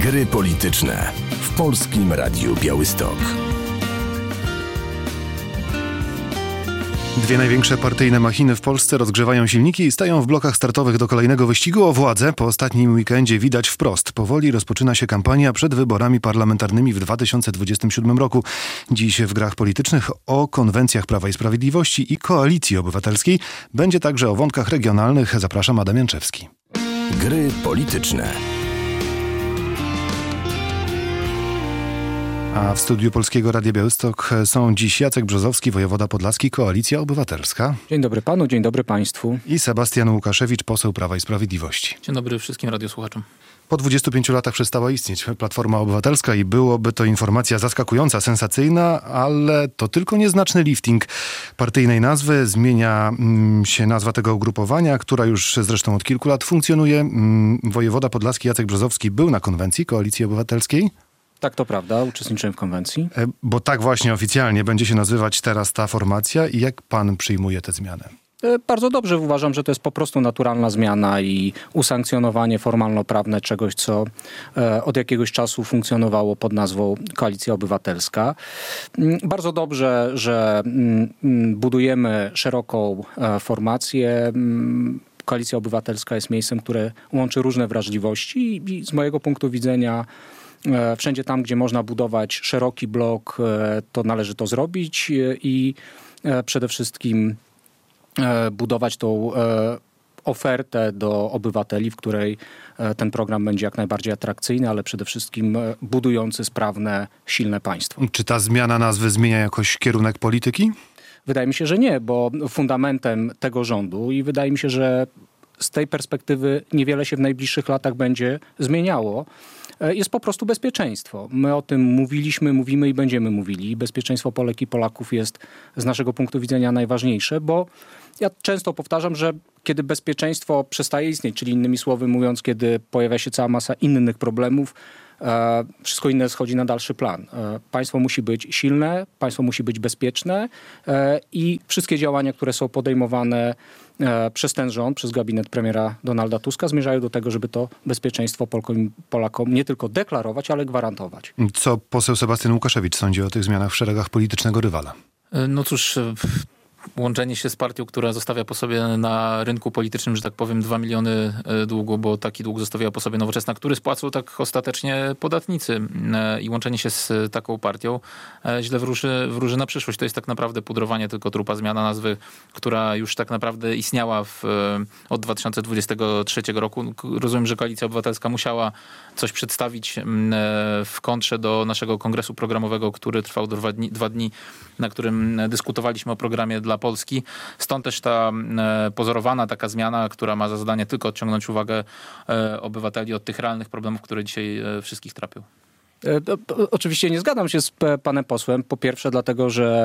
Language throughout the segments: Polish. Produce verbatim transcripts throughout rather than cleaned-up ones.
Gry polityczne w Polskim Radiu Białystok. Dwie największe partyjne machiny w Polsce rozgrzewają silniki i stają w blokach startowych do kolejnego wyścigu o władzę. Po ostatnim weekendzie widać wprost. Powoli rozpoczyna się kampania przed wyborami parlamentarnymi w dwa tysiące dwudziestym siódmym roku. Dziś w grach politycznych o konwencjach Prawa i Sprawiedliwości i Koalicji Obywatelskiej. Będzie także o wątkach regionalnych. Zapraszam, Adam Janczewski. Gry polityczne. A w studiu Polskiego Radia Białystok są dziś Jacek Brzozowski, wojewoda podlaski, Koalicja Obywatelska. Dzień dobry panu, dzień dobry państwu. I Sebastian Łukaszewicz, poseł Prawa i Sprawiedliwości. Dzień dobry wszystkim radiosłuchaczom. Po dwudziestu pięciu latach przestała istnieć Platforma Obywatelska i byłoby to informacja zaskakująca, sensacyjna, ale to tylko nieznaczny lifting partyjnej nazwy. Zmienia mm, się nazwa tego ugrupowania, która już zresztą od kilku lat funkcjonuje. Mm, wojewoda podlaski Jacek Brzozowski był na konwencji Koalicji Obywatelskiej. Tak, to prawda, uczestniczyłem w konwencji. Bo tak właśnie oficjalnie będzie się nazywać teraz ta formacja. I jak pan przyjmuje tę zmianę? Bardzo dobrze, uważam, że to jest po prostu naturalna zmiana i usankcjonowanie formalno-prawne czegoś, co od jakiegoś czasu funkcjonowało pod nazwą Koalicja Obywatelska. Bardzo dobrze, że budujemy szeroką formację. Koalicja Obywatelska jest miejscem, które łączy różne wrażliwości i z mojego punktu widzenia wszędzie tam, gdzie można budować szeroki blok, to należy to zrobić i przede wszystkim budować tą ofertę do obywateli, w której ten program będzie jak najbardziej atrakcyjny, ale przede wszystkim budujący sprawne, silne państwo. Czy ta zmiana nazwy zmienia jakoś kierunek polityki? Wydaje mi się, że nie, bo fundamentem tego rządu i wydaje mi się, że z tej perspektywy niewiele się w najbliższych latach będzie zmieniało, jest po prostu bezpieczeństwo. My o tym mówiliśmy, mówimy i będziemy mówili. Bezpieczeństwo Polek i Polaków jest z naszego punktu widzenia najważniejsze, bo ja często powtarzam, że kiedy bezpieczeństwo przestaje istnieć, czyli innymi słowy mówiąc, kiedy pojawia się cała masa innych problemów, wszystko inne schodzi na dalszy plan. Państwo musi być silne, państwo musi być bezpieczne i wszystkie działania, które są podejmowane przez ten rząd, przez gabinet premiera Donalda Tuska zmierzają do tego, żeby to bezpieczeństwo Polkom i Polakom nie tylko deklarować, ale gwarantować. Co poseł Sebastian Łukaszewicz sądzi o tych zmianach w szeregach politycznego rywala? No cóż, łączenie się z partią, która zostawia po sobie na rynku politycznym, że tak powiem, dwa miliony długu, bo taki dług zostawiła po sobie Nowoczesna, który spłacą tak ostatecznie podatnicy. I łączenie się z taką partią źle wróży, wróży na przyszłość. To jest tak naprawdę pudrowanie tylko trupa, zmiana nazwy, która już tak naprawdę istniała w, od dwa tysiące dwudziestego trzeciego roku. Rozumiem, że Koalicja Obywatelska musiała coś przedstawić w kontrze do naszego kongresu programowego, który trwał dwa dni, dwa dni na którym dyskutowaliśmy o programie dla Polski. Stąd też ta pozorowana taka zmiana, która ma za zadanie tylko odciągnąć uwagę obywateli od tych realnych problemów, które dzisiaj wszystkich trapią. Oczywiście nie zgadzam się z panem posłem. Po pierwsze dlatego, że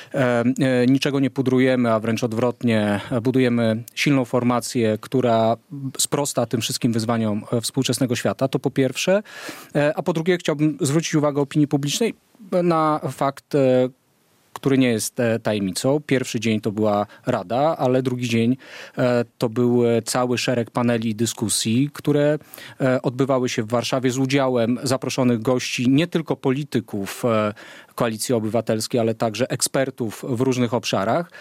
niczego nie pudrujemy, a wręcz odwrotnie budujemy silną formację, która sprosta tym wszystkim wyzwaniom współczesnego świata. To po pierwsze. A po drugie chciałbym zwrócić uwagę opinii publicznej na fakt, który nie jest tajemnicą. Pierwszy dzień to była Rada, ale drugi dzień to był cały szereg paneli i dyskusji, które odbywały się w Warszawie z udziałem zaproszonych gości, nie tylko polityków Koalicji Obywatelskiej, ale także ekspertów w różnych obszarach.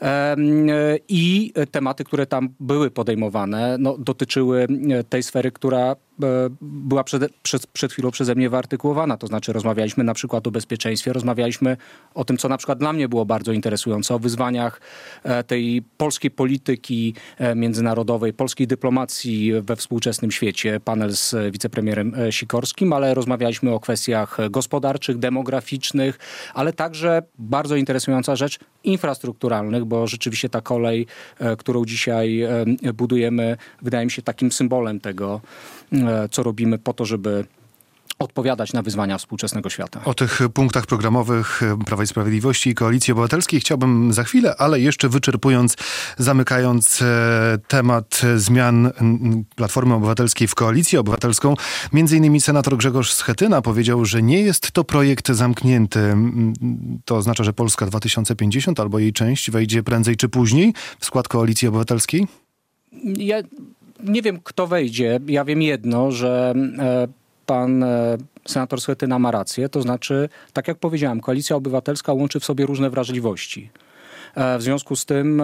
I tematy, które tam były podejmowane, no, dotyczyły tej sfery, która była przed, przed, przed chwilą przeze mnie wyartykułowana. To znaczy rozmawialiśmy na przykład o bezpieczeństwie, rozmawialiśmy o tym, co na przykład dla mnie było bardzo interesujące, o wyzwaniach tej polskiej polityki międzynarodowej, polskiej dyplomacji we współczesnym świecie. Panel z wicepremierem Sikorskim, ale rozmawialiśmy o kwestiach gospodarczych, demograficznych, ale także bardzo interesująca rzecz infrastrukturalnych, bo rzeczywiście ta kolej, którą dzisiaj budujemy, wydaje mi się takim symbolem tego, co robimy po to, żeby odpowiadać na wyzwania współczesnego świata. O tych punktach programowych Prawa i Sprawiedliwości i Koalicji Obywatelskiej chciałbym za chwilę, ale jeszcze wyczerpując, zamykając temat zmian Platformy Obywatelskiej w Koalicję Obywatelską, między innymi senator Grzegorz Schetyna powiedział, że nie jest to projekt zamknięty. To oznacza, że Polska dwa tysiące pięćdziesiąt albo jej część wejdzie prędzej czy później w skład Koalicji Obywatelskiej? Ja nie wiem, kto wejdzie. Ja wiem jedno, że pan senator Schetyna ma rację. To znaczy, tak jak powiedziałem, Koalicja Obywatelska łączy w sobie różne wrażliwości. W związku z tym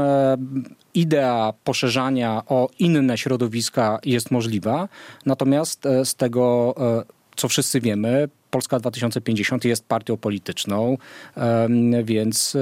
idea poszerzania o inne środowiska jest możliwa. Natomiast z tego, co wszyscy wiemy, Polska dwa tysiące pięćdziesiąt jest partią polityczną, więc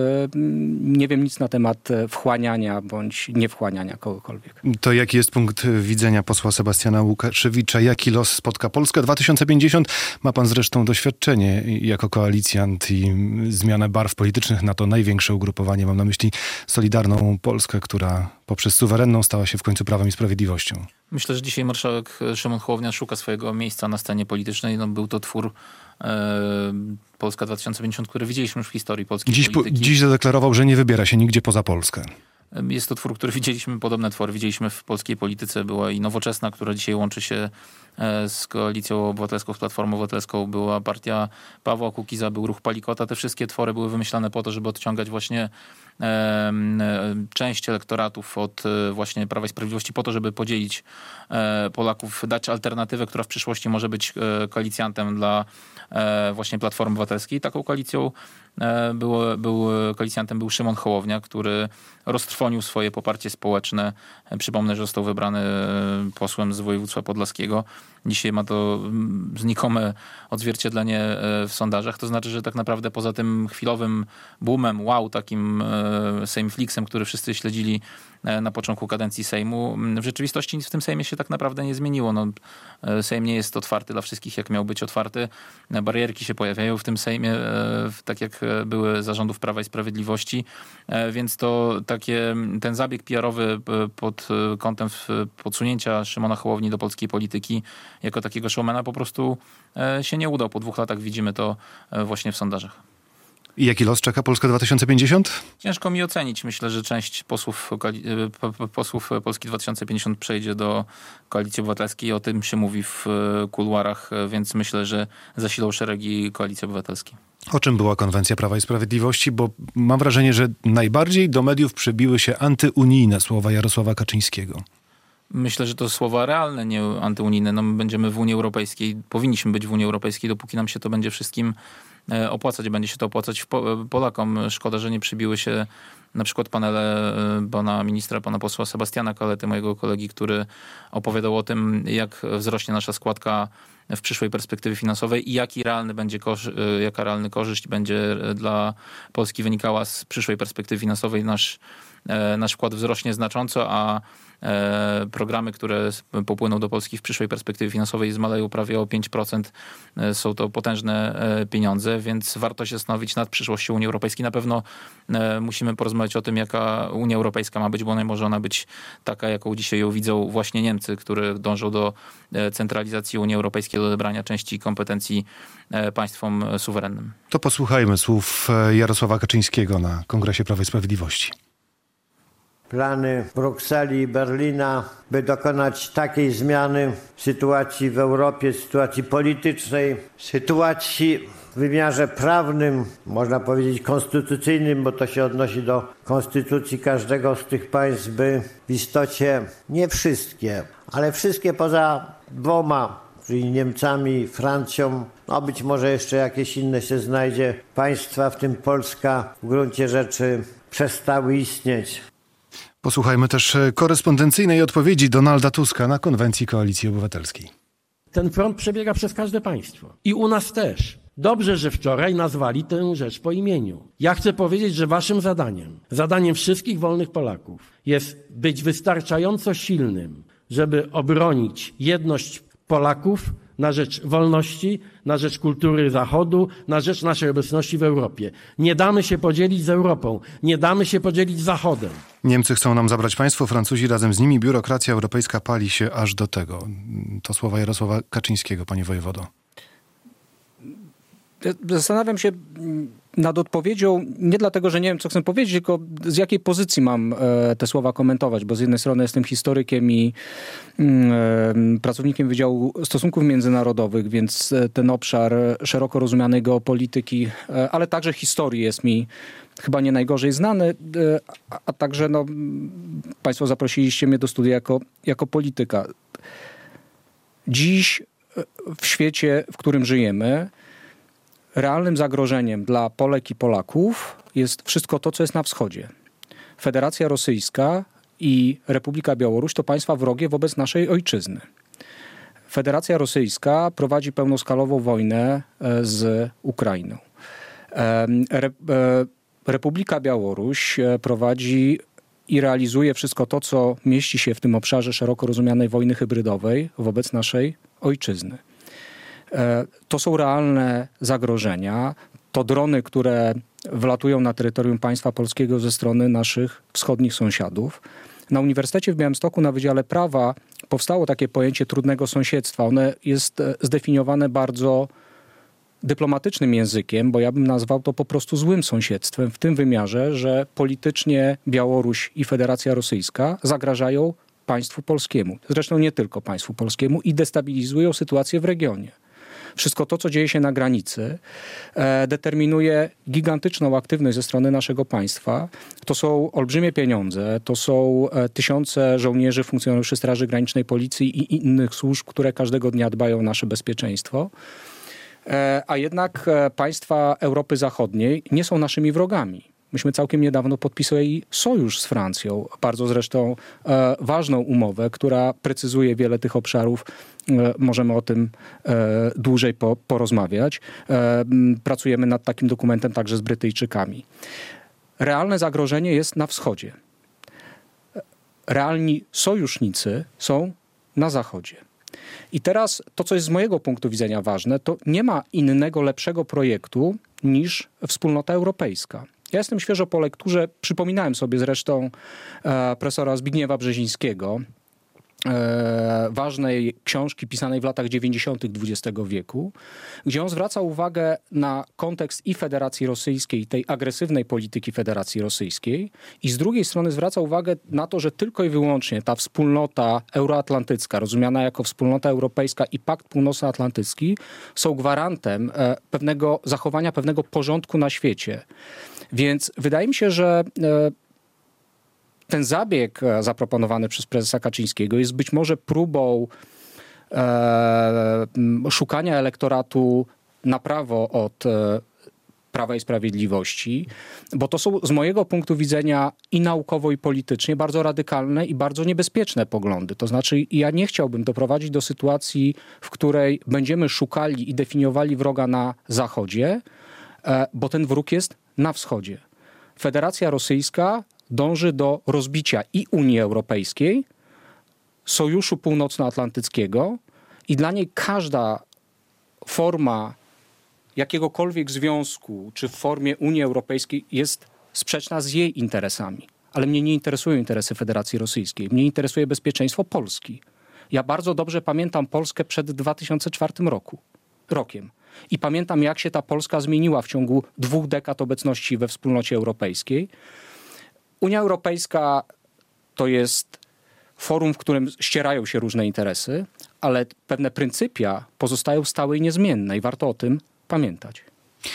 nie wiem nic na temat wchłaniania bądź niewchłaniania kogokolwiek. To jaki jest punkt widzenia posła Sebastiana Łukaszewicza? Jaki los spotka Polskę dwa tysiące pięćdziesiąt? Ma pan zresztą doświadczenie jako koalicjant i zmianę barw politycznych na to największe ugrupowanie. Mam na myśli Solidarną Polskę, która poprzez suwerenną stała się w końcu Prawem i Sprawiedliwością. Myślę, że dzisiaj marszałek Szymon Hołownia szuka swojego miejsca na scenie politycznej. No, był to twór e, Polska dwa tysiące pięćdziesiąt, który widzieliśmy już w historii polskiej dziś, polityki. Po, dziś zadeklarował, że nie wybiera się nigdzie poza Polskę. Jest to twór, który widzieliśmy, podobne twory widzieliśmy w polskiej polityce. Była i Nowoczesna, która dzisiaj łączy się z Koalicją Obywatelską, z Platformą Obywatelską. Była partia Pawła Kukiza, był ruch Palikota. Te wszystkie twory były wymyślane po to, żeby odciągać właśnie e, e, część elektoratów od e, właśnie Prawa i Sprawiedliwości, po to, żeby podzielić e, Polaków, dać alternatywę, która w przyszłości może być e, koalicjantem dla e, właśnie Platformy Obywatelskiej. Taką koalicją e, był, był, koalicjantem był Szymon Hołownia, który roztrwonił swoje poparcie społeczne. E, przypomnę, że został wybrany e, posłem z województwa podlaskiego. Dzisiaj ma to znikome odzwierciedlenie w sondażach. To znaczy, że tak naprawdę poza tym chwilowym boomem, wow, takim Sejmflixem, który wszyscy śledzili na początku kadencji Sejmu, w rzeczywistości nic w tym Sejmie się tak naprawdę nie zmieniło. No, Sejm nie jest otwarty dla wszystkich, jak miał być otwarty. Barierki się pojawiają w tym Sejmie, tak jak były za rządów Prawa i Sprawiedliwości. Więc to takie, ten zabieg P R-owy pod kątem podsunięcia Szymona Hołowni do polskiej polityki jako takiego showmana po prostu się nie udał. Po dwóch latach widzimy to właśnie w sondażach. I jaki los czeka Polska dwa tysiące pięćdziesiąt? Ciężko mi ocenić. Myślę, że część posłów, posłów Polski dwa tysiące pięćdziesiąt przejdzie do Koalicji Obywatelskiej. O tym się mówi w kuluarach, więc myślę, że zasilą szeregi Koalicji Obywatelskiej. O czym była konwencja Prawa i Sprawiedliwości? Bo mam wrażenie, że najbardziej do mediów przebiły się antyunijne słowa Jarosława Kaczyńskiego. Myślę, że to słowa realne, nie antyunijne. No, my będziemy w Unii Europejskiej, powinniśmy być w Unii Europejskiej, dopóki nam się to będzie wszystkim opłacać, będzie się to opłacać Polakom. Szkoda, że nie przybiły się na przykład panele pana ministra, pana posła Sebastiana Kalety, mojego kolegi, który opowiadał o tym, jak wzrośnie nasza składka w przyszłej perspektywie finansowej i jaki realny będzie korzy- jaka realna korzyść będzie dla Polski wynikała z przyszłej perspektywy finansowej. Nasz, nasz wkład wzrośnie znacząco, a programy, które popłyną do Polski w przyszłej perspektywie finansowej zmaleją prawie o pięć procent. Są to potężne pieniądze, więc warto się zastanowić nad przyszłością Unii Europejskiej. Na pewno musimy porozmawiać o tym, jaka Unia Europejska ma być, bo nie może ona być taka, jaką dzisiaj ją widzą właśnie Niemcy, które dążą do centralizacji Unii Europejskiej, do odebrania części kompetencji państwom suwerennym. To posłuchajmy słów Jarosława Kaczyńskiego na Kongresie Prawa i Sprawiedliwości. Plany Brukseli i Berlina, by dokonać takiej zmiany sytuacji w Europie, sytuacji politycznej, sytuacji w wymiarze prawnym, można powiedzieć konstytucyjnym, bo to się odnosi do konstytucji każdego z tych państw, by w istocie nie wszystkie, ale wszystkie poza dwoma, czyli Niemcami, Francją, no być może jeszcze jakieś inne się znajdzie, państwa, w tym Polska, w gruncie rzeczy przestały istnieć. Posłuchajmy też korespondencyjnej odpowiedzi Donalda Tuska na konwencji Koalicji Obywatelskiej. Ten front przebiega przez każde państwo. I u nas też. Dobrze, że wczoraj nazwali tę rzecz po imieniu. Ja chcę powiedzieć, że waszym zadaniem, zadaniem wszystkich wolnych Polaków jest być wystarczająco silnym, żeby obronić jedność Polaków na rzecz wolności, na rzecz kultury Zachodu, na rzecz naszej obecności w Europie. Nie damy się podzielić z Europą, nie damy się podzielić z Zachodem. Niemcy chcą nam zabrać państwo, Francuzi razem z nimi, biurokracja europejska pali się aż do tego. To słowa Jarosława Kaczyńskiego, panie wojewodo. Zastanawiam się nad odpowiedzią, nie dlatego, że nie wiem, co chcę powiedzieć, tylko z jakiej pozycji mam te słowa komentować, bo z jednej strony jestem historykiem i pracownikiem Wydziału Stosunków Międzynarodowych, więc ten obszar szeroko rozumianej geopolityki, ale także historii jest mi chyba nie najgorzej znany, a także no, państwo zaprosiliście mnie do studia jako, jako polityka. Dziś w świecie, w którym żyjemy, realnym zagrożeniem dla Polek i Polaków jest wszystko to, co jest na wschodzie. Federacja Rosyjska i Republika Białoruś to państwa wrogie wobec naszej ojczyzny. Federacja Rosyjska prowadzi pełnoskalową wojnę z Ukrainą. Republika Białoruś prowadzi i realizuje wszystko to, co mieści się w tym obszarze szeroko rozumianej wojny hybrydowej wobec naszej ojczyzny. To są realne zagrożenia. To drony, które wlatują na terytorium państwa polskiego ze strony naszych wschodnich sąsiadów. Na Uniwersytecie w Białymstoku na Wydziale Prawa powstało takie pojęcie trudnego sąsiedztwa. One jest zdefiniowane bardzo dyplomatycznym językiem, bo ja bym nazwał to po prostu złym sąsiedztwem w tym wymiarze, że politycznie Białoruś i Federacja Rosyjska zagrażają państwu polskiemu. Zresztą nie tylko państwu polskiemu i destabilizują sytuację w regionie. Wszystko to, co dzieje się na granicy, e, determinuje gigantyczną aktywność ze strony naszego państwa. To są olbrzymie pieniądze, to są e, tysiące żołnierzy, funkcjonariuszy Straży Granicznej, Policji i innych służb, które każdego dnia dbają o nasze bezpieczeństwo. E, a jednak e, państwa Europy Zachodniej nie są naszymi wrogami. Myśmy całkiem niedawno podpisali sojusz z Francją, bardzo zresztą e, ważną umowę, która precyzuje wiele tych obszarów. E, możemy o tym e, dłużej po, porozmawiać. E, pracujemy nad takim dokumentem także z Brytyjczykami. Realne zagrożenie jest na wschodzie. Realni sojusznicy są na zachodzie. I teraz to, co jest z mojego punktu widzenia ważne, to nie ma innego, lepszego projektu niż Wspólnota Europejska. Ja jestem świeżo po lekturze, przypominałem sobie zresztą e, profesora Zbigniewa Brzezińskiego, e, ważnej książki pisanej w latach dziewięćdziesiątych dwudziestego wieku, gdzie on zwraca uwagę na kontekst i Federacji Rosyjskiej, tej agresywnej polityki Federacji Rosyjskiej, i z drugiej strony zwraca uwagę na to, że tylko i wyłącznie ta wspólnota euroatlantycka, rozumiana jako wspólnota europejska i Pakt Północnoatlantycki, są gwarantem e, pewnego zachowania, pewnego porządku na świecie. Więc wydaje mi się, że ten zabieg zaproponowany przez prezesa Kaczyńskiego jest być może próbą e, szukania elektoratu na prawo od e, Prawa i Sprawiedliwości, bo to są z mojego punktu widzenia i naukowo, i politycznie bardzo radykalne i bardzo niebezpieczne poglądy. To znaczy ja nie chciałbym doprowadzić do sytuacji, w której będziemy szukali i definiowali wroga na Zachodzie, e, bo ten wróg jest na wschodzie. Federacja Rosyjska dąży do rozbicia i Unii Europejskiej, Sojuszu Północnoatlantyckiego i dla niej każda forma jakiegokolwiek związku, czy w formie Unii Europejskiej jest sprzeczna z jej interesami. Ale mnie nie interesują interesy Federacji Rosyjskiej. Mnie interesuje bezpieczeństwo Polski. Ja bardzo dobrze pamiętam Polskę przed dwa tysiące czwartym roku, rokiem. I pamiętam, jak się ta Polska zmieniła w ciągu dwóch dekad obecności we Wspólnocie Europejskiej. Unia Europejska to jest forum, w którym ścierają się różne interesy, ale pewne pryncypia pozostają stałe i niezmienne i warto o tym pamiętać.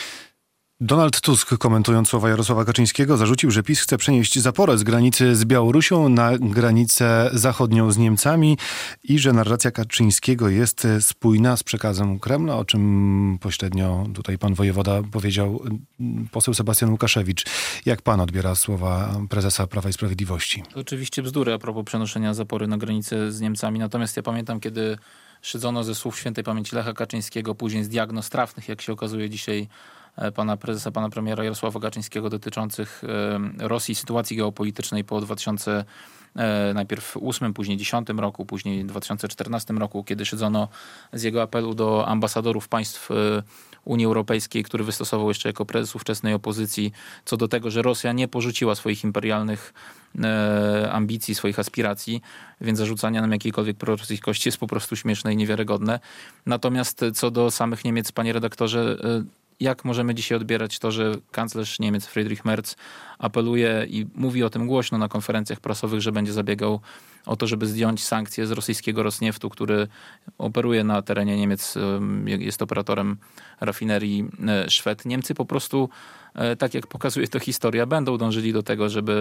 Donald Tusk, komentując słowa Jarosława Kaczyńskiego, zarzucił, że PiS chce przenieść zaporę z granicy z Białorusią na granicę zachodnią z Niemcami i że narracja Kaczyńskiego jest spójna z przekazem Kremla, o czym pośrednio tutaj pan wojewoda powiedział poseł Sebastian Łukaszewicz. Jak pan odbiera słowa prezesa Prawa i Sprawiedliwości? To oczywiście bzdury a propos przenoszenia zapory na granicę z Niemcami. Natomiast ja pamiętam, kiedy szydzono ze słów świętej pamięci Lecha Kaczyńskiego, później z diagnoz trafnych, jak się okazuje dzisiaj, pana prezesa, pana premiera Jarosława Kaczyńskiego dotyczących Rosji, sytuacji geopolitycznej po dwa tysiące najpierw ósmym, później dziesiątym roku, później dwa tysiące czternastym roku, kiedy szydzono z jego apelu do ambasadorów państw Unii Europejskiej, który wystosował jeszcze jako prezes ówczesnej opozycji, co do tego, że Rosja nie porzuciła swoich imperialnych ambicji, swoich aspiracji, więc zarzucanie nam jakiejkolwiek prorosyjskości jest po prostu śmieszne i niewiarygodne. Natomiast co do samych Niemiec, panie redaktorze, jak możemy dzisiaj odbierać to, że kanclerz Niemiec Friedrich Merz apeluje i mówi o tym głośno na konferencjach prasowych, że będzie zabiegał o to, żeby zdjąć sankcje z rosyjskiego Rosnieftu, który operuje na terenie Niemiec, jest operatorem rafinerii Szwed. Niemcy po prostu, tak jak pokazuje to historia, będą dążyli do tego, żeby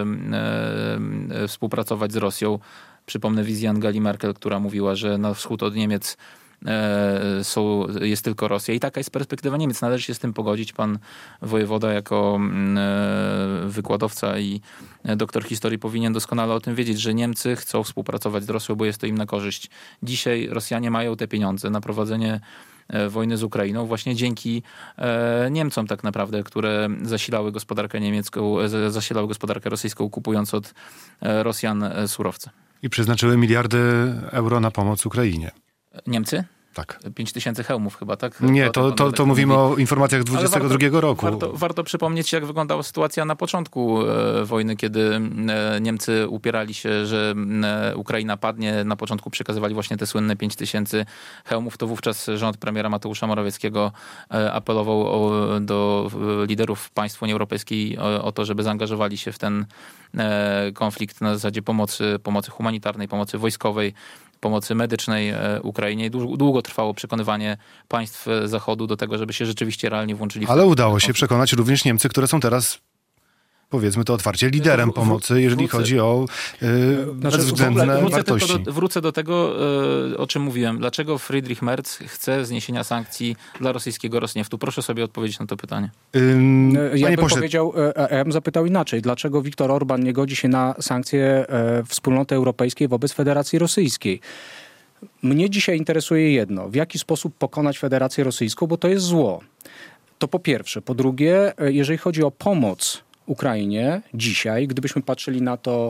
współpracować z Rosją. Przypomnę wizję Angeli Merkel, która mówiła, że na wschód od Niemiec są, jest tylko Rosja i taka jest perspektywa Niemiec. Należy się z tym pogodzić. Pan wojewoda jako wykładowca i doktor historii powinien doskonale o tym wiedzieć, że Niemcy chcą współpracować z Rosją, bo jest to im na korzyść. Dzisiaj Rosjanie mają te pieniądze na prowadzenie wojny z Ukrainą właśnie dzięki Niemcom tak naprawdę, które zasilały gospodarkę niemiecką, zasilały gospodarkę rosyjską, kupując od Rosjan surowce. I przeznaczyły miliardy euro na pomoc Ukrainie. Niemcy? Tak. pięć tysięcy hełmów chyba, tak? Nie, to, to, to mówimy o informacjach dwudziestego drugiego roku. Warto, warto przypomnieć, jak wyglądała sytuacja na początku e, wojny, kiedy e, Niemcy upierali się, że e, Ukraina padnie. Na początku przekazywali właśnie te słynne pięć tysięcy hełmów. To wówczas rząd premiera Mateusza Morawieckiego e, apelował o, do liderów państw Unii Europejskiej o, o to, żeby zaangażowali się w ten e, konflikt na zasadzie pomocy, pomocy humanitarnej, pomocy wojskowej, pomocy medycznej Ukrainie. Długo trwało przekonywanie państw Zachodu do tego, żeby się rzeczywiście realnie włączyli w Ale ten udało konflikt. się przekonać również Niemcy, które są teraz, powiedzmy to otwarcie, liderem pomocy, jeżeli wrócę. chodzi o yy, Znaczy, bezwzględne wrócę wartości. Tylko do, wrócę do tego, yy, o czym mówiłem. Dlaczego Friedrich Merz chce zniesienia sankcji dla rosyjskiego Rosnieftu? Proszę sobie odpowiedzieć na to pytanie. Ym, Ja panie bym pośle, powiedział, a ja bym zapytał inaczej. Dlaczego Viktor Orban nie godzi się na sankcje e, wspólnoty europejskiej wobec Federacji Rosyjskiej? Mnie dzisiaj interesuje jedno. W jaki sposób pokonać Federację Rosyjską, bo to jest zło. To po pierwsze. Po drugie, jeżeli chodzi o pomoc Ukrainie dzisiaj, gdybyśmy patrzyli na to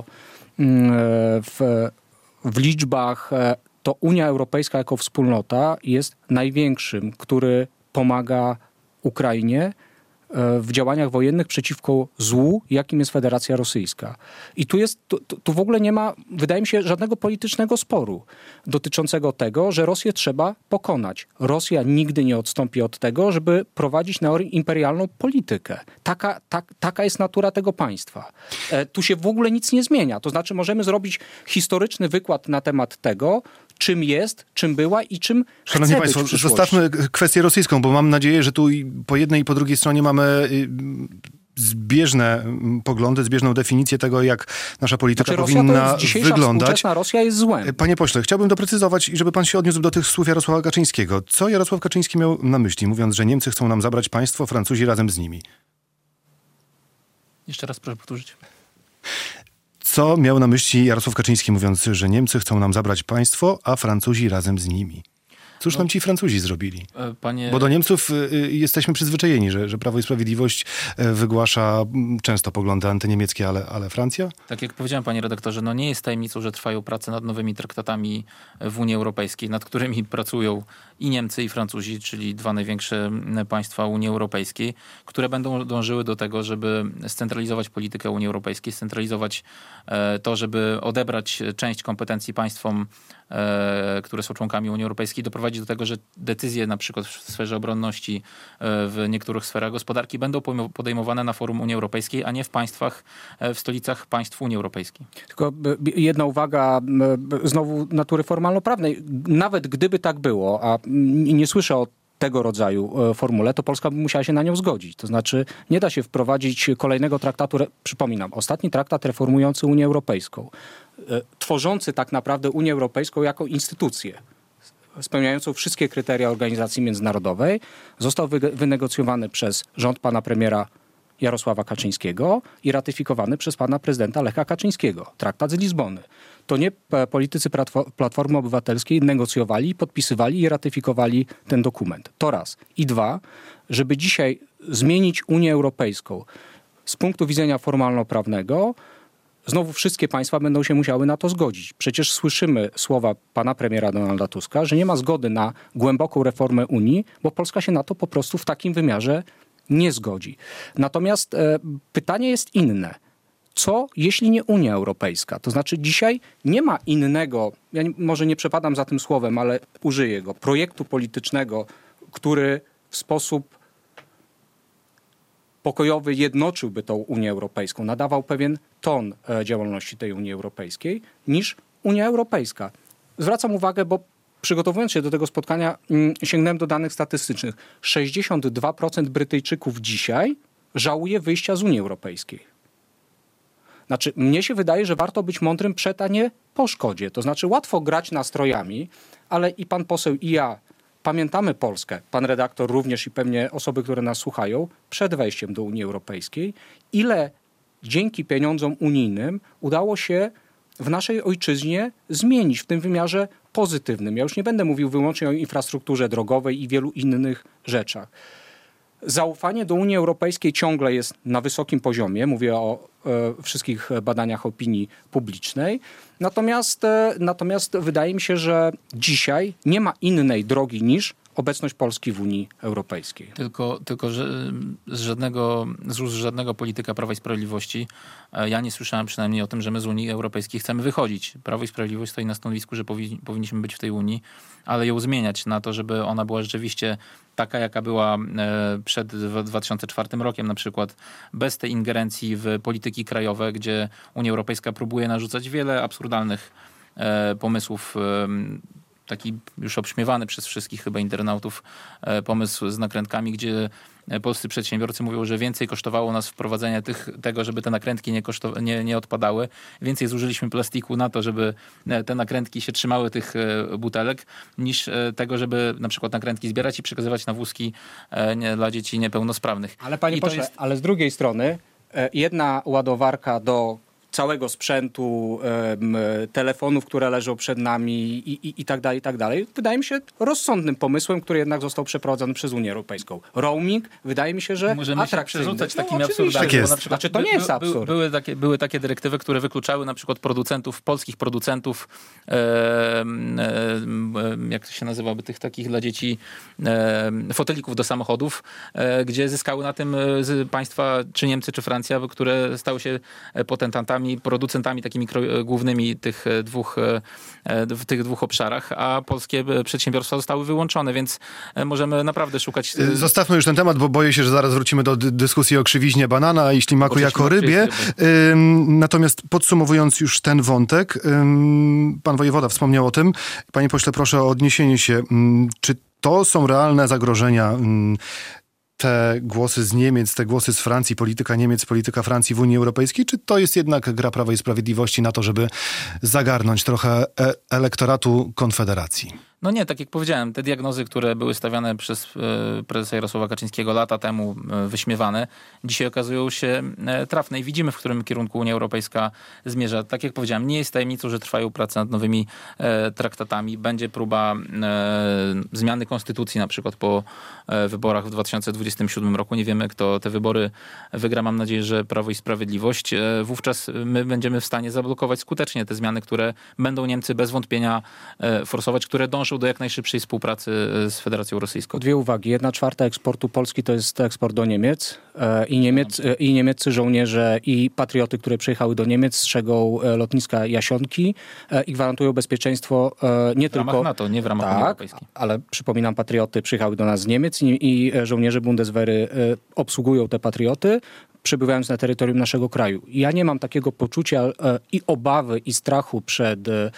w, w liczbach, to Unia Europejska jako wspólnota jest największym, który pomaga Ukrainie w działaniach wojennych przeciwko złu, jakim jest Federacja Rosyjska. I tu jest, tu, tu w ogóle nie ma, wydaje mi się, żadnego politycznego sporu dotyczącego tego, że Rosję trzeba pokonać. Rosja nigdy nie odstąpi od tego, żeby prowadzić neoimperialną politykę. Taka, tak, taka jest natura tego państwa. E, tu się w ogóle nic nie zmienia. To znaczy możemy zrobić historyczny wykład na temat tego, czym jest, czym była i czym Szanowni chce Państwo, być w przyszłości. zostawmy kwestię rosyjską, bo mam nadzieję, że tu po jednej i po drugiej stronie mamy zbieżne poglądy, zbieżną definicję tego, jak nasza polityka znaczy, Rosja powinna to jest dzisiejsza wyglądać. współczesna Rosja jest złem. Panie pośle, chciałbym doprecyzować i żeby pan się odniósł do tych słów Jarosława Kaczyńskiego. Co Jarosław Kaczyński miał na myśli, mówiąc, że Niemcy chcą nam zabrać państwo, Francuzi razem z nimi? Jeszcze raz proszę powtórzyć. Co miał na myśli Jarosław Kaczyński, mówiąc, że Niemcy chcą nam zabrać państwo, a Francuzi razem z nimi? Cóż no, nam ci Francuzi zrobili? Panie... Bo do Niemców y, y, jesteśmy przyzwyczajeni, że, że Prawo i Sprawiedliwość y, wygłasza y, często poglądy antyniemieckie, ale, ale Francja? Tak jak powiedziałem, panie redaktorze, no nie jest tajemnicą, że trwają prace nad nowymi traktatami w Unii Europejskiej, nad którymi pracują i Niemcy, i Francuzi, czyli dwa największe państwa Unii Europejskiej, które będą dążyły do tego, żeby scentralizować politykę Unii Europejskiej, scentralizować e, to, żeby odebrać część kompetencji państwom, e, które są członkami Unii Europejskiej, doprowadzić do tego, że decyzje na przykład w sferze obronności, e, w niektórych sferach gospodarki będą podejmowane na forum Unii Europejskiej, a nie w państwach, e, w stolicach państw Unii Europejskiej. Tylko jedna uwaga znowu natury formalno-prawnej. Nawet gdyby tak było, a nie słyszę o tego rodzaju formule, to Polska by musiała się na nią zgodzić. To znaczy nie da się wprowadzić kolejnego traktatu, przypominam, ostatni traktat reformujący Unię Europejską, tworzący tak naprawdę Unię Europejską jako instytucję spełniającą wszystkie kryteria organizacji międzynarodowej, został wynegocjowany przez rząd pana premiera Jarosława Kaczyńskiego i ratyfikowany przez pana prezydenta Lecha Kaczyńskiego. Traktat z Lizbony. To nie politycy Platformy Obywatelskiej negocjowali, podpisywali i ratyfikowali ten dokument. To raz. I dwa, żeby dzisiaj zmienić Unię Europejską z punktu widzenia formalno-prawnego, znowu wszystkie państwa będą się musiały na to zgodzić. Przecież słyszymy słowa pana premiera Donalda Tuska, że nie ma zgody na głęboką reformę Unii, bo Polska się na to po prostu w takim wymiarze nie zgodzi. Natomiast e, pytanie jest inne. Co, jeśli nie Unia Europejska? To znaczy dzisiaj nie ma innego, ja nie, może nie przepadam za tym słowem, ale użyję go, projektu politycznego, który w sposób pokojowy jednoczyłby tą Unię Europejską, nadawał pewien ton e, działalności tej Unii Europejskiej, niż Unia Europejska. Zwracam uwagę, bo przygotowując się do tego spotkania, sięgnąłem do danych statystycznych. sześćdziesiąt dwa procent Brytyjczyków dzisiaj żałuje wyjścia z Unii Europejskiej. Znaczy, mnie się wydaje, że warto być mądrym przed, a nie po szkodzie. To znaczy, łatwo grać nastrojami, ale i pan poseł, i ja pamiętamy Polskę, pan redaktor również i pewnie osoby, które nas słuchają, przed wejściem do Unii Europejskiej, ile dzięki pieniądzom unijnym udało się w naszej ojczyźnie zmienić w tym wymiarze pozytywnym. Ja już nie będę mówił wyłącznie o infrastrukturze drogowej i wielu innych rzeczach. Zaufanie do Unii Europejskiej ciągle jest na wysokim poziomie. Mówię o e, wszystkich badaniach opinii publicznej. Natomiast, e, natomiast wydaje mi się, że dzisiaj nie ma innej drogi niż obecność Polski w Unii Europejskiej. Tylko, tylko że z żadnego, z ust żadnego polityka Prawa i Sprawiedliwości ja nie słyszałem przynajmniej o tym, że my z Unii Europejskiej chcemy wychodzić. Prawo i Sprawiedliwość stoi na stanowisku, że powi- powinniśmy być w tej Unii, ale ją zmieniać na to, żeby ona była rzeczywiście taka, jaka była przed dwa tysiące czwartym rokiem na przykład, bez tej ingerencji w polityki krajowe, gdzie Unia Europejska próbuje narzucać wiele absurdalnych pomysłów. Taki już obśmiewany przez wszystkich chyba internautów pomysł z nakrętkami, gdzie polscy przedsiębiorcy mówią, że więcej kosztowało nas wprowadzenie tych, tego, żeby te nakrętki nie, kosztowa- nie, nie odpadały. Więcej zużyliśmy plastiku na to, żeby te nakrętki się trzymały tych butelek, niż tego, żeby na przykład nakrętki zbierać i przekazywać na wózki nie, dla dzieci niepełnosprawnych. Ale panie I to pośle, jest... ale z drugiej strony jedna ładowarka do całego sprzętu, e, telefonów, które leżą przed nami i, i, i tak dalej, i tak dalej. Wydaje mi się rozsądnym pomysłem, który jednak został przeprowadzony przez Unię Europejską. Roaming, wydaje mi się, że Możemy atrakcyjny. się przerzucać No, takimi oczywiście. absurdami. Tak jest. Bo na przykład Znaczy to nie jest by, absurd. By, były, takie, były takie dyrektywy, które wykluczały na przykład producentów, polskich producentów, e, e, jak to się nazywaby, tych takich dla dzieci e, fotelików do samochodów, e, gdzie zyskały na tym z państwa, czy Niemcy, czy Francja, które stały się potentantami, producentami takimi głównymi tych dwóch, w tych dwóch obszarach, a polskie przedsiębiorstwa zostały wyłączone, więc możemy naprawdę szukać... Zostawmy już ten temat, bo boję się, że zaraz wrócimy do dy- dyskusji o krzywiźnie banana i ślimaku Bo jako ślimak rybie. Ym, natomiast podsumowując już ten wątek, ym, pan wojewoda wspomniał o tym. Panie pośle, proszę o odniesienie się. Ym, czy to są realne zagrożenia? Ym, te głosy z Niemiec, te głosy z Francji, polityka Niemiec, polityka Francji w Unii Europejskiej, czy to jest jednak gra Prawa i Sprawiedliwości na to, żeby zagarnąć trochę e- elektoratu Konfederacji? No nie, tak jak powiedziałem, te diagnozy, które były stawiane przez e, prezesa Jarosława Kaczyńskiego lata temu, e, wyśmiewane, dzisiaj okazują się e, trafne i widzimy, w którym kierunku Unia Europejska zmierza. Tak jak powiedziałem, nie jest tajemnicą, że trwają prace nad nowymi e, traktatami. Będzie próba e, zmiany konstytucji, na przykład po e, wyborach w dwa tysiące dwudziestym siódmym roku. Nie wiemy, kto te wybory wygra. Mam nadzieję, że Prawo i Sprawiedliwość. E, wówczas my będziemy w stanie zablokować skutecznie te zmiany, które będą Niemcy bez wątpienia e, forsować, które dążą do jak najszybszej współpracy z Federacją Rosyjską. Dwie uwagi. Jedna czwarta eksportu Polski to jest eksport do Niemiec e, i, Niemiec, e, i niemieccy żołnierze i patrioty, które przyjechały do Niemiec, strzegą e, lotniska Jasionki e, i gwarantują bezpieczeństwo e, nie w tylko... W ramach NATO, nie w ramach tak, Unii Europejskiej. Ale przypominam, patrioty przyjechały do nas z Niemiec i, i żołnierze Bundeswehry e, obsługują te patrioty, przebywając na terytorium naszego kraju. Ja nie mam takiego poczucia e, i obawy i strachu przed e,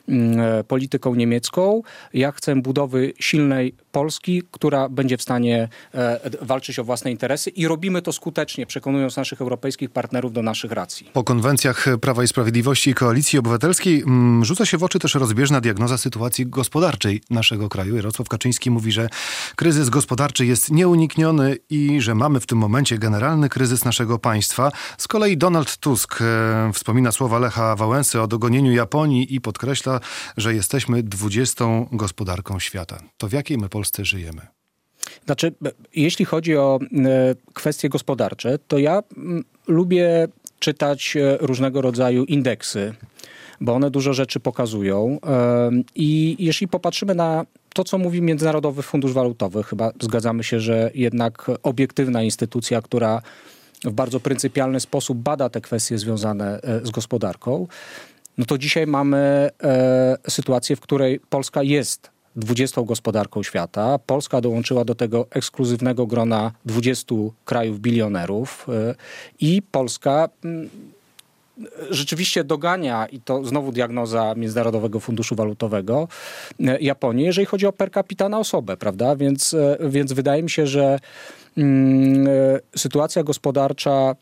polityką niemiecką. Ja chcę budowy silnej Polski, która będzie w stanie e, walczyć o własne interesy i robimy to skutecznie, przekonując naszych europejskich partnerów do naszych racji. Po konwencjach Prawa i Sprawiedliwości i Koalicji Obywatelskiej mm, rzuca się w oczy też rozbieżna diagnoza sytuacji gospodarczej naszego kraju. Jarosław Kaczyński mówi, że kryzys gospodarczy jest nieunikniony i że mamy w tym momencie generalny kryzys naszego państwa. Z kolei Donald Tusk e, wspomina słowa Lecha Wałęsy o dogonieniu Japonii i podkreśla, że jesteśmy dwudziestą gospodarką świata. To w jakiej my Polsce żyjemy? Znaczy, jeśli chodzi o e, kwestie gospodarcze, to ja m, lubię czytać e, różnego rodzaju indeksy, bo one dużo rzeczy pokazują. E, I jeśli popatrzymy na to, co mówi Międzynarodowy Fundusz Walutowy, chyba zgadzamy się, że jednak obiektywna instytucja, która w bardzo pryncypialny sposób bada te kwestie związane e, z gospodarką, no to dzisiaj mamy e, sytuację, w której Polska jest dwudziestą gospodarką świata. Polska dołączyła do tego ekskluzywnego grona dwudziestu krajów bilionerów e, i Polska m, rzeczywiście dogania, i to znowu diagnoza Międzynarodowego Funduszu Walutowego, e, Japonię, jeżeli chodzi o per capita na osobę, prawda? Więc, e, więc wydaje mi się, że mm, e, sytuacja gospodarcza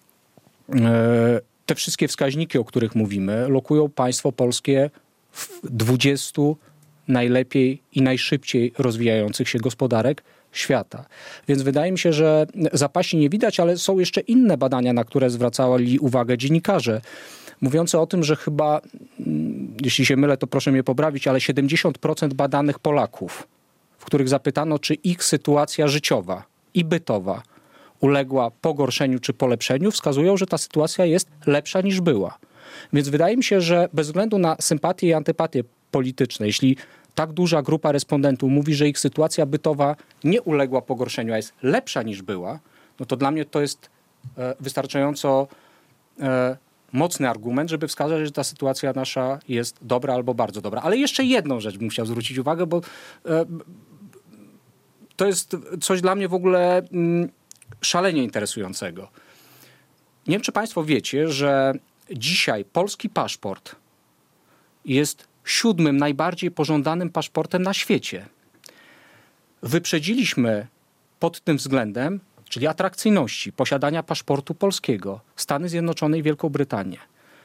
e, te wszystkie wskaźniki, o których mówimy, lokują państwo polskie w dwudziestu najlepiej i najszybciej rozwijających się gospodarek świata. Więc wydaje mi się, że zapaści nie widać, ale są jeszcze inne badania, na które zwracali uwagę dziennikarze, mówiące o tym, że chyba, jeśli się mylę, to proszę mnie poprawić, ale siedemdziesiąt procent badanych Polaków, w których zapytano, czy ich sytuacja życiowa i bytowa uległa pogorszeniu czy polepszeniu, wskazują, że ta sytuacja jest lepsza niż była. Więc wydaje mi się, że bez względu na sympatie i antypatie polityczne, jeśli tak duża grupa respondentów mówi, że ich sytuacja bytowa nie uległa pogorszeniu, a jest lepsza niż była, no to dla mnie to jest e, wystarczająco e, mocny argument, żeby wskazać, że ta sytuacja nasza jest dobra albo bardzo dobra. Ale jeszcze jedną rzecz bym chciał zwrócić uwagę, bo e, to jest coś dla mnie w ogóle mm, szalenie interesującego. Nie wiem, czy państwo wiecie, że dzisiaj polski paszport jest siódmym najbardziej pożądanym paszportem na świecie. Wyprzedziliśmy pod tym względem, czyli atrakcyjności posiadania paszportu polskiego, Stany Zjednoczone i Wielką Brytanię.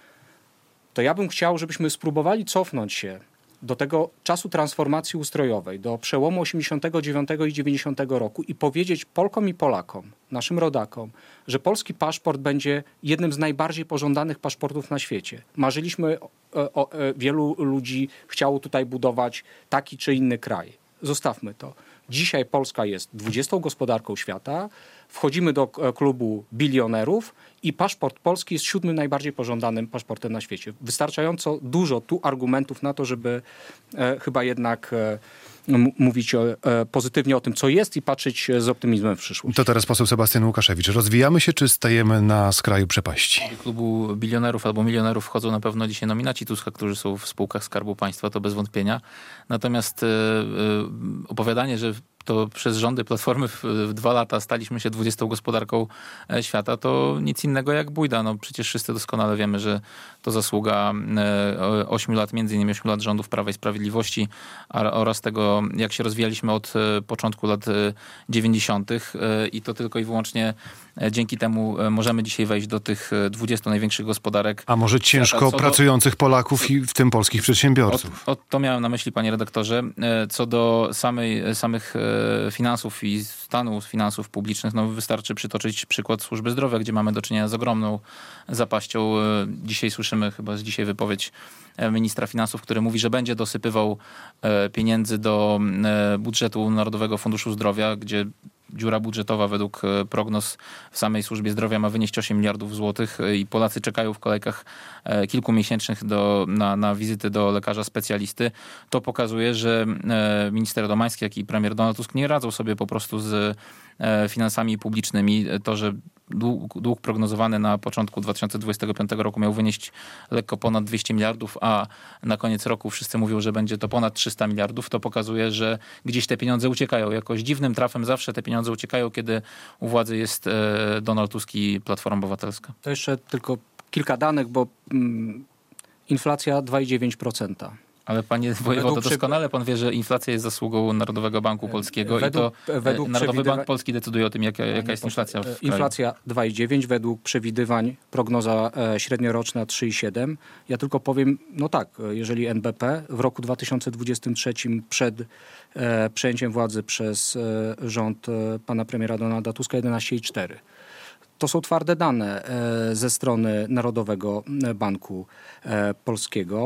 To ja bym chciał, żebyśmy spróbowali cofnąć się do tego czasu transformacji ustrojowej, do przełomu osiemdziesiątego dziewiątego i dziewięćdziesiątego roku i powiedzieć Polkom i Polakom, naszym rodakom, że polski paszport będzie jednym z najbardziej pożądanych paszportów na świecie. Marzyliśmy, o, o, wielu ludzi chciało tutaj budować taki czy inny kraj. Zostawmy to. Dzisiaj Polska jest dwudziestą gospodarką świata, wchodzimy do klubu bilionerów i paszport polski jest siódmym najbardziej pożądanym paszportem na świecie. Wystarczająco dużo tu argumentów na to, żeby e, chyba jednak e, m- mówić o, e, pozytywnie o tym, co jest i patrzeć z optymizmem w przyszłość. To teraz poseł Sebastian Łukaszewicz. Rozwijamy się, czy stajemy na skraju przepaści? Do klubu bilionerów albo milionerów wchodzą na pewno dzisiaj nominaci Tuska, którzy są w spółkach Skarbu Państwa, to bez wątpienia. Natomiast e, e, opowiadanie, że to przez rządy Platformy w, w dwa lata staliśmy się dwudziestą gospodarką świata, to nic innego jak bujda. No przecież wszyscy doskonale wiemy, że to zasługa ośmiu lat, między innymi ośmiu lat rządów Prawa i Sprawiedliwości a, oraz tego, jak się rozwijaliśmy od początku lat dziewięćdziesiątych i to tylko i wyłącznie dzięki temu możemy dzisiaj wejść do tych dwudziestu największych gospodarek. A może ciężko pracujących do, Polaków i w tym polskich przedsiębiorców? O, o, to miałem na myśli, panie redaktorze. Co do samej, samych finansów i stanu finansów publicznych, no wystarczy przytoczyć przykład służby zdrowia, gdzie mamy do czynienia z ogromną zapaścią. Dzisiaj słyszymy chyba z dzisiaj wypowiedź ministra finansów, który mówi, że będzie dosypywał pieniędzy do budżetu Narodowego Funduszu Zdrowia, gdzie dziura budżetowa według prognoz w samej służbie zdrowia ma wynieść osiem miliardów złotych i Polacy czekają w kolejkach kilkumiesięcznych do, na, na wizyty do lekarza specjalisty. To pokazuje, że minister Domański, jak i premier Donald Tusk nie radzą sobie po prostu z finansami publicznymi. To, że dług, dług prognozowany na początku dwa tysiące dwudziestego piątego roku miał wynieść lekko ponad dwieście miliardów, a na koniec roku wszyscy mówią, że będzie to ponad trzysta miliardów, to pokazuje, że gdzieś te pieniądze uciekają. Jakoś dziwnym trafem zawsze te pieniądze uciekają, kiedy u władzy jest Donald Tusk i Platforma Obywatelska. To jeszcze tylko kilka danych, bo mm, inflacja dwa i dziewięć procent. Ale panie wojewodo, doskonale pan wie, że inflacja jest zasługą Narodowego Banku Polskiego według, i to według Narodowy Bank Polski decyduje o tym, jaka, jaka jest inflacja w kraju. Inflacja dwa i dziewięć, według przewidywań prognoza średnioroczna trzy i siedem. Ja tylko powiem, no tak, jeżeli N B P w roku dwa tysiące dwudziestym trzecim przed e, przejęciem władzy przez e, rząd e, pana premiera Donalda Tuska jedenaście i cztery. To są twarde dane ze strony Narodowego Banku Polskiego.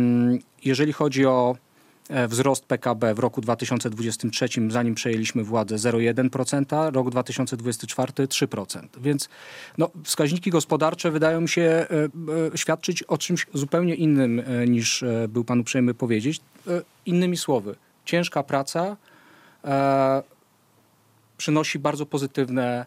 Jeżeli chodzi o wzrost P K B w roku dwa tysiące dwudziestym trzecim, zanim przejęliśmy władzę, zero przecinek jeden procent, rok dwa tysiące dwudziesty czwarty trzy procent. Więc no, wskaźniki gospodarcze wydają mi się świadczyć o czymś zupełnie innym niż był pan uprzejmy powiedzieć. Innymi słowy, ciężka praca e, przynosi bardzo pozytywne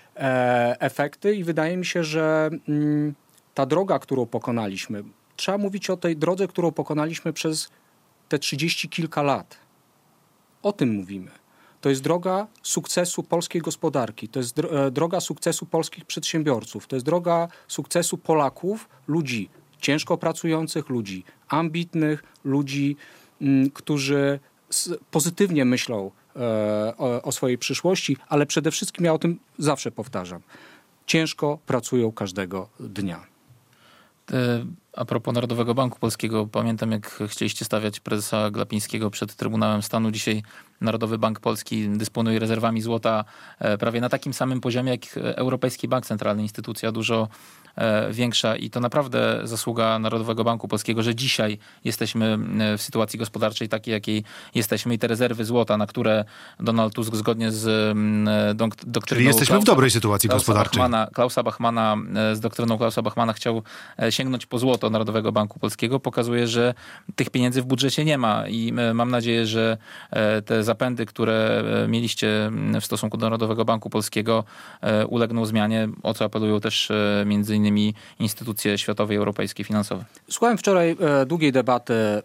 efekty i wydaje mi się, że ta droga, którą pokonaliśmy, trzeba mówić o tej drodze, którą pokonaliśmy przez te trzydzieści kilka lat. O tym mówimy. To jest droga sukcesu polskiej gospodarki, to jest droga sukcesu polskich przedsiębiorców, to jest droga sukcesu Polaków, ludzi ciężko pracujących, ludzi ambitnych, ludzi, którzy pozytywnie myślą O, o swojej przyszłości, ale przede wszystkim ja o tym zawsze powtarzam. Ciężko pracują każdego dnia. A propos Narodowego Banku Polskiego, pamiętam jak chcieliście stawiać prezesa Glapińskiego przed Trybunałem Stanu. Dzisiaj Narodowy Bank Polski dysponuje rezerwami złota prawie na takim samym poziomie jak Europejski Bank Centralny, instytucja dużo większa i to naprawdę zasługa Narodowego Banku Polskiego, że dzisiaj jesteśmy w sytuacji gospodarczej takiej, jakiej jesteśmy i te rezerwy złota, na które Donald Tusk zgodnie z doktryną... Czyli jesteśmy Klausa, w dobrej sytuacji Klausa gospodarczej. Bachmana, Klausa Bachmana, z doktryną Klausa Bachmana chciał sięgnąć po złoto Narodowego Banku Polskiego, pokazuje, że tych pieniędzy w budżecie nie ma i mam nadzieję, że te zapędy, które mieliście w stosunku do Narodowego Banku Polskiego ulegną zmianie, o co apelują też między innymi instytucje światowe i europejskie finansowe. Słuchałem wczoraj e, długiej debaty e,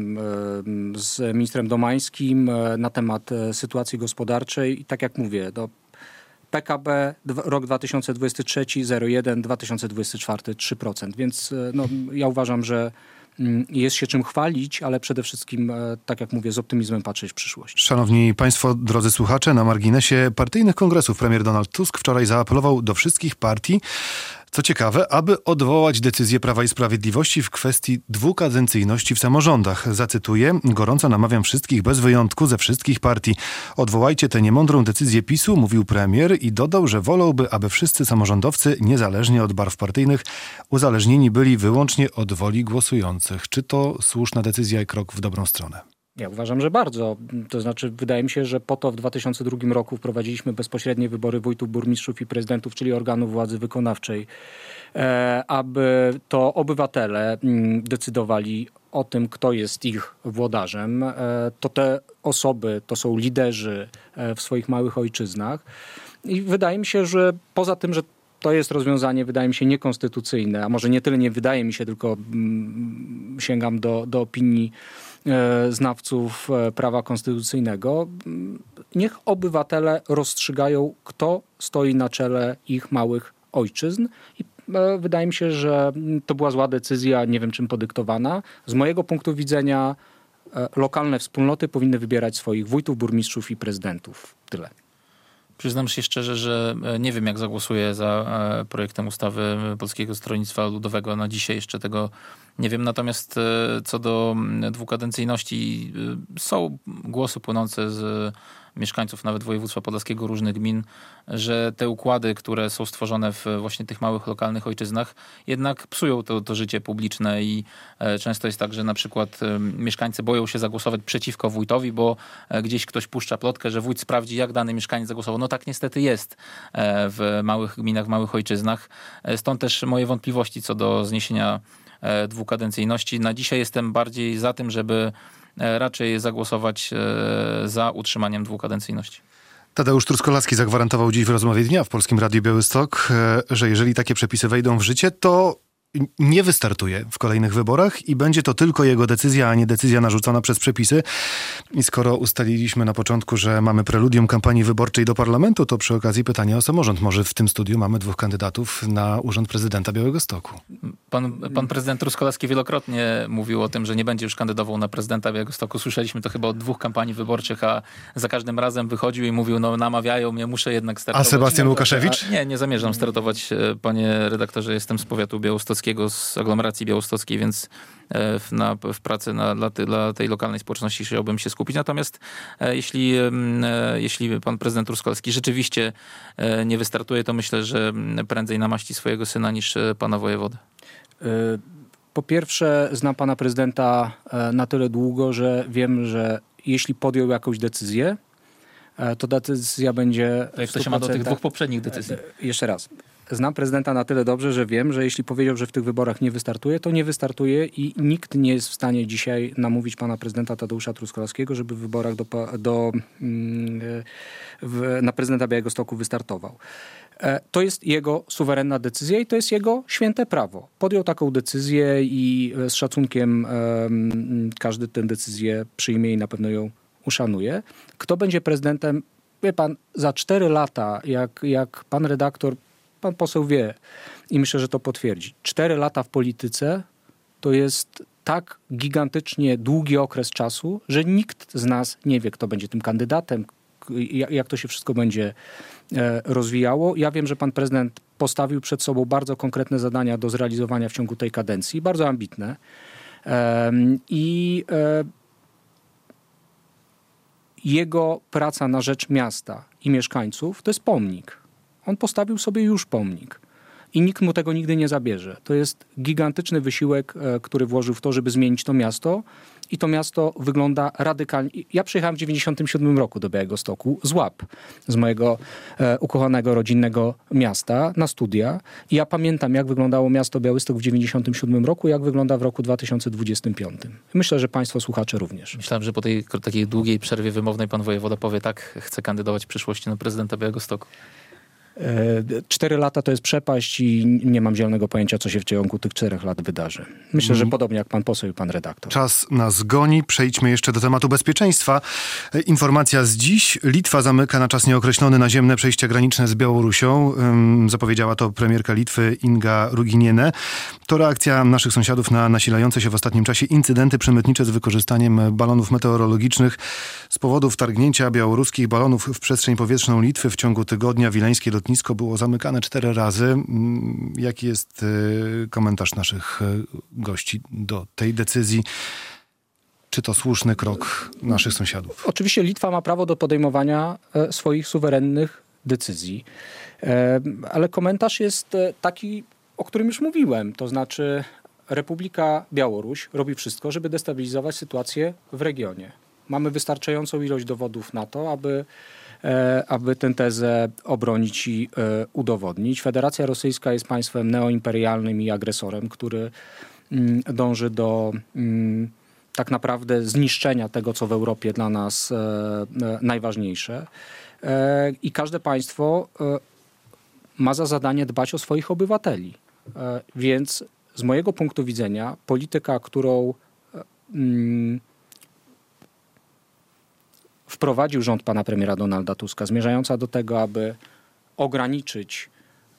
z ministrem Domańskim e, na temat e, sytuacji gospodarczej i tak jak mówię, do P K B dwa, rok dwa tysiące dwudziesty trzeci zero przecinek jeden, dwa tysiące dwudziesty czwarty trzy procent, więc e, no, ja uważam, że jest się czym chwalić, ale przede wszystkim, tak jak mówię, z optymizmem patrzeć w przyszłość. Szanowni Państwo, drodzy słuchacze, na marginesie partyjnych kongresów premier Donald Tusk wczoraj zaapelował do wszystkich partii, co ciekawe, aby odwołać decyzję Prawa i Sprawiedliwości w kwestii dwukadencyjności w samorządach. Zacytuję: gorąco namawiam wszystkich bez wyjątku ze wszystkich partii. Odwołajcie tę niemądrą decyzję PiSu, mówił premier i dodał, że wolałby, aby wszyscy samorządowcy, niezależnie od barw partyjnych, uzależnieni byli wyłącznie od woli głosujących. Czy to słuszna decyzja i krok w dobrą stronę? Ja uważam, że bardzo. To znaczy, wydaje mi się, że po to w dwa tysiące drugim roku wprowadziliśmy bezpośrednie wybory wójtów, burmistrzów i prezydentów, czyli organów władzy wykonawczej, aby to obywatele decydowali o tym, kto jest ich włodarzem. To te osoby, to są liderzy w swoich małych ojczyznach. I wydaje mi się, że poza tym, że to jest rozwiązanie, wydaje mi się, niekonstytucyjne, a może nie tyle nie wydaje mi się, tylko mm, sięgam do, do opinii e, znawców e, prawa konstytucyjnego. Niech obywatele rozstrzygają, kto stoi na czele ich małych ojczyzn i e, wydaje mi się, że to była zła decyzja, nie wiem czym podyktowana. Z mojego punktu widzenia e, lokalne wspólnoty powinny wybierać swoich wójtów, burmistrzów i prezydentów. Tyle. Przyznam się szczerze, że nie wiem, jak zagłosuję za projektem ustawy Polskiego Stronnictwa Ludowego. Na dzisiaj jeszcze tego nie wiem. Natomiast co do dwukadencyjności, są głosy płynące z mieszkańców nawet województwa podlaskiego, różnych gmin, że te układy, które są stworzone w właśnie tych małych, lokalnych ojczyznach, jednak psują to, to życie publiczne i często jest tak, że na przykład mieszkańcy boją się zagłosować przeciwko wójtowi, bo gdzieś ktoś puszcza plotkę, że wójt sprawdzi, jak dany mieszkaniec zagłosował. No tak niestety jest w małych gminach, w małych ojczyznach. Stąd też moje wątpliwości co do zniesienia dwukadencyjności. Na dzisiaj jestem bardziej za tym, żeby raczej zagłosować za utrzymaniem dwukadencyjności. Tadeusz Truskolaski zagwarantował dziś w rozmowie dnia w Polskim Radiu Białystok, że jeżeli takie przepisy wejdą w życie, to nie wystartuje w kolejnych wyborach i będzie to tylko jego decyzja, a nie decyzja narzucona przez przepisy. I skoro ustaliliśmy na początku, że mamy preludium kampanii wyborczej do parlamentu, to przy okazji pytania o samorząd. Może w tym studiu mamy dwóch kandydatów na urząd prezydenta Białegostoku. Pan, pan prezydent Truskolaski wielokrotnie mówił o tym, że nie będzie już kandydował na prezydenta Białegostoku. Słyszeliśmy to chyba od dwóch kampanii wyborczych, a za każdym razem wychodził i mówił, no namawiają mnie, muszę jednak startować. A Sebastian Łukaszewicz? A nie, nie zamierzam startować, panie redaktorze. Jestem z powiatu białostockiego, z aglomeracji białostockiej, więc w, na, w pracy na, dla, ty, dla tej lokalnej społeczności chciałbym się skupić. Natomiast e, jeśli, e, jeśli pan prezydent Truskolaski rzeczywiście e, nie wystartuje, to myślę, że prędzej namaści swojego syna niż pana wojewodę. Po pierwsze, znam pana prezydenta na tyle długo, że wiem, że jeśli podjął jakąś decyzję, to decyzja będzie... To jak to się ma do tych dwóch poprzednich decyzji? Jeszcze raz. Znam prezydenta na tyle dobrze, że wiem, że jeśli powiedział, że w tych wyborach nie wystartuje, to nie wystartuje i nikt nie jest w stanie dzisiaj namówić pana prezydenta Tadeusza Truskolaskiego, żeby w wyborach do, do, w, na prezydenta Białegostoku wystartował. To jest jego suwerenna decyzja i to jest jego święte prawo. Podjął taką decyzję i z szacunkiem każdy tę decyzję przyjmie i na pewno ją uszanuje. Kto będzie prezydentem? Wie pan, za cztery lata, jak, jak pan redaktor, pan poseł wie i myślę, że to potwierdzi. Cztery lata w polityce to jest tak gigantycznie długi okres czasu, że nikt z nas nie wie, kto będzie tym kandydatem, jak to się wszystko będzie rozwijało. Ja wiem, że pan prezydent postawił przed sobą bardzo konkretne zadania do zrealizowania w ciągu tej kadencji, bardzo ambitne. I jego praca na rzecz miasta i mieszkańców to jest pomnik. On postawił sobie już pomnik. I nikt mu tego nigdy nie zabierze. To jest gigantyczny wysiłek, który włożył w to, żeby zmienić to miasto. I to miasto wygląda radykalnie. Ja przyjechałem w dziewięćdziesiątym siódmym roku do Białegostoku z Łap, z mojego e, ukochanego, rodzinnego miasta na studia. I ja pamiętam, jak wyglądało miasto Białystok w dziewięćdziesiątym siódmym roku, jak wygląda w roku dwa tysiące dwudziestym piątym. Myślę, że państwo słuchacze również. Myślałem, że po tej takiej długiej przerwie wymownej pan wojewoda powie tak, chce kandydować w przyszłości na prezydenta Białegostoku. Cztery lata to jest przepaść i nie mam zielonego pojęcia, co się w ciągu tych czterech lat wydarzy. Myślę, że podobnie jak pan poseł i pan redaktor. Czas nas goni. Przejdźmy jeszcze do tematu bezpieczeństwa. Informacja z dziś. Litwa zamyka na czas nieokreślony naziemne przejścia graniczne z Białorusią. Zapowiedziała to premierka Litwy Inga Ruginiene. To reakcja naszych sąsiadów na nasilające się w ostatnim czasie incydenty przemytnicze z wykorzystaniem balonów meteorologicznych. Z powodu wtargnięcia białoruskich balonów w przestrzeń powietrzną Litwy w ciągu tygodnia wileńskie lotnisko było zamykane cztery razy. Jaki jest komentarz naszych gości do tej decyzji? Czy to słuszny krok naszych sąsiadów? Oczywiście Litwa ma prawo do podejmowania swoich suwerennych decyzji. Ale komentarz jest taki, o którym już mówiłem. To znaczy Republika Białoruś robi wszystko, żeby destabilizować sytuację w regionie. Mamy wystarczającą ilość dowodów na to, aby aby tę tezę obronić i udowodnić. Federacja Rosyjska jest państwem neoimperialnym i agresorem, który dąży do tak naprawdę zniszczenia tego, co w Europie dla nas najważniejsze. I każde państwo ma za zadanie dbać o swoich obywateli. Więc z mojego punktu widzenia polityka, którą wprowadził rząd pana premiera Donalda Tuska, zmierzająca do tego, aby ograniczyć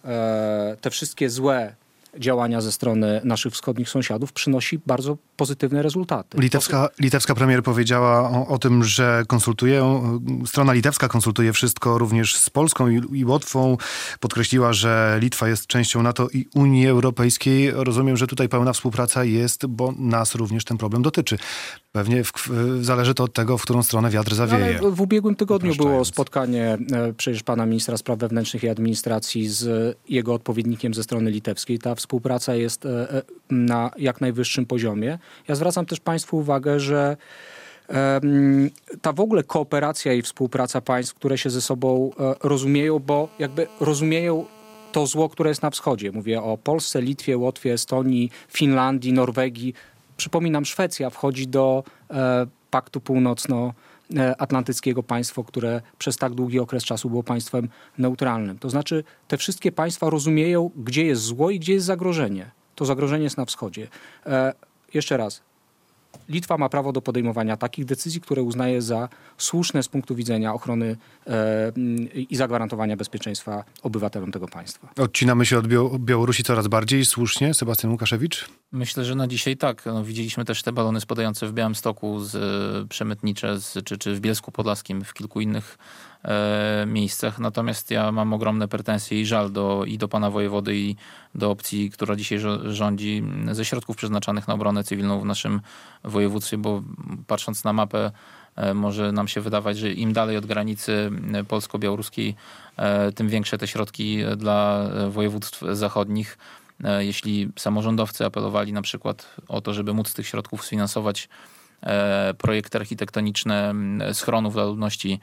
e, te wszystkie złe działania ze strony naszych wschodnich sąsiadów, przynosi bardzo pozytywne rezultaty. Litewska, litewska premier powiedziała o, o tym, że konsultuje, strona litewska konsultuje wszystko również z Polską i, i Łotwą. Podkreśliła, że Litwa jest częścią NATO i Unii Europejskiej. Rozumiem, że tutaj pełna współpraca jest, bo nas również ten problem dotyczy. Pewnie w, w, zależy to od tego, w którą stronę wiatr zawieje. Ale w ubiegłym tygodniu było spotkanie e, przecież pana ministra spraw wewnętrznych i administracji z jego odpowiednikiem ze strony litewskiej. Ta współpraca jest e, na jak najwyższym poziomie. Ja zwracam też państwu uwagę, że e, ta w ogóle kooperacja i współpraca państw, które się ze sobą e, rozumieją, bo jakby rozumieją to zło, które jest na wschodzie. Mówię o Polsce, Litwie, Łotwie, Estonii, Finlandii, Norwegii. Przypominam, Szwecja wchodzi do e, Paktu Północnoatlantyckiego, państwo, które przez tak długi okres czasu było państwem neutralnym. To znaczy te wszystkie państwa rozumieją, gdzie jest zło i gdzie jest zagrożenie. To zagrożenie jest na wschodzie. E, jeszcze raz. Litwa ma prawo do podejmowania takich decyzji, które uznaje za słuszne z punktu widzenia ochrony e, i zagwarantowania bezpieczeństwa obywatelom tego państwa. Odcinamy się od Białorusi coraz bardziej słusznie. Sebastian Łukaszewicz? Myślę, że na dzisiaj tak. No, widzieliśmy też te balony spadające w Białymstoku, z, e, przemytnicze, z, czy, czy w Bielsku Podlaskim, w kilku innych e, miejscach. Natomiast ja mam ogromne pretensje i żal do, i do pana wojewody, i do opcji, która dzisiaj rządzi, ze środków przeznaczanych na obronę cywilną w naszym województwie, bo patrząc na mapę, może nam się wydawać, że im dalej od granicy polsko-białoruskiej, tym większe te środki dla województw zachodnich. Jeśli samorządowcy apelowali na przykład o to, żeby móc z tych środków sfinansować projekty architektoniczne schronów dla ludności,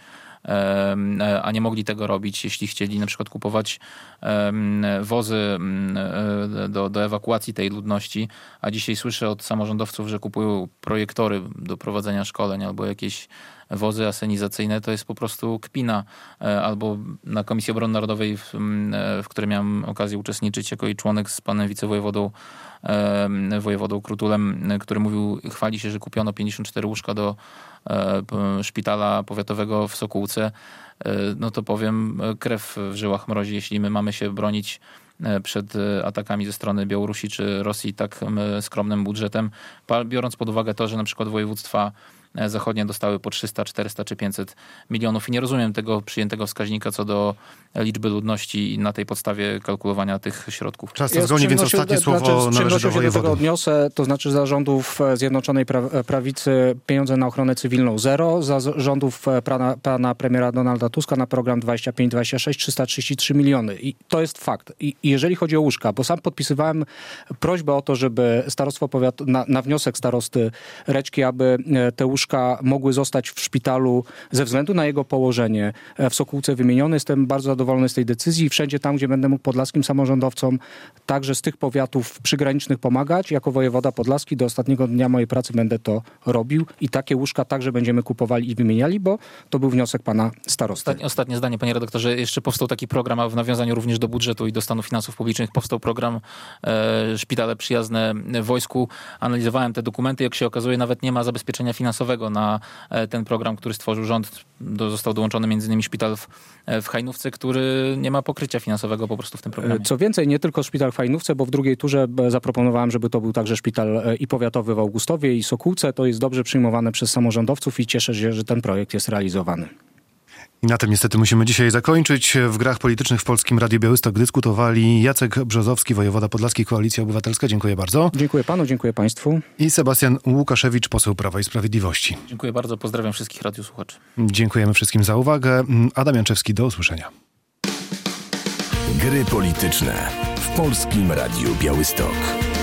a nie mogli tego robić, jeśli chcieli na przykład kupować wozy do, do ewakuacji tej ludności, a dzisiaj słyszę od samorządowców, że kupują projektory do prowadzenia szkoleń albo jakieś wozy asenizacyjne, to jest po prostu kpina. Albo na Komisji Obrony Narodowej, w, w której miałem okazję uczestniczyć jako i członek z panem wicewojewodą wojewodą Krutulem, który mówił, chwali się, że kupiono pięćdziesiąt cztery łóżka do szpitala powiatowego w Sokółce, no to powiem, krew w żyłach mrozi, jeśli my mamy się bronić przed atakami ze strony Białorusi czy Rosji tak skromnym budżetem, biorąc pod uwagę to, że na przykład województwa zachodnie dostały po trzysta, czterysta czy pięćset milionów i nie rozumiem tego przyjętego wskaźnika co do liczby ludności i na tej podstawie kalkulowania tych środków. Czas to zgodnie, więc ostatnie słowo znaczy, należy do się do tego wojewodów. odniosę, to znaczy za rządów Zjednoczonej pra- Prawicy pieniądze na ochronę cywilną zero, za rządów pana, pana premiera Donalda Tuska na program dwadzieścia pięć dwadzieścia sześć trzysta trzydzieści trzy miliony. I to jest fakt. I, i jeżeli chodzi o łóżka, bo sam podpisywałem prośbę o to, żeby starostwo powiat, na, na wniosek starosty Reczki, aby te łóżka mogły zostać w szpitalu ze względu na jego położenie w Sokółce wymienione. Jestem bardzo zadowolony z tej decyzji i wszędzie tam, gdzie będę mógł podlaskim samorządowcom także z tych powiatów przygranicznych pomagać, jako wojewoda podlaski do ostatniego dnia mojej pracy będę to robił i takie łóżka także będziemy kupowali i wymieniali, bo to był wniosek pana starosty. Ostatnie, ostatnie zdanie, panie redaktorze. Jeszcze powstał taki program, a w nawiązaniu również do budżetu i do stanu finansów publicznych powstał program e, Szpitale Przyjazne Wojsku. Analizowałem te dokumenty, jak się okazuje, nawet nie ma zabezpieczenia finansowego na e, ten program, który stworzył rząd. Do, został dołączony między innymi szpital w, w Hajnówce, który nie ma pokrycia finansowego po prostu w tym programie. Co więcej, nie tylko szpital w Hajnówce, bo w drugiej turze zaproponowałem, żeby to był także szpital i powiatowy w Augustowie i Sokółce. To jest dobrze przyjmowane przez samorządowców i cieszę się, że ten projekt jest realizowany. I na tym niestety musimy dzisiaj zakończyć. W grach politycznych w Polskim Radiu Białystok dyskutowali Jacek Brzozowski, wojewoda podlaski, Koalicja Obywatelska. Dziękuję bardzo. Dziękuję panu, dziękuję państwu. I Sebastian Łukaszewicz, poseł Prawa i Sprawiedliwości. Dziękuję bardzo, pozdrawiam wszystkich radiosłuchaczy. Dziękujemy wszystkim za uwagę. Adam Janczewski, do usłyszenia. Gry polityczne w Polskim Radiu Białystok.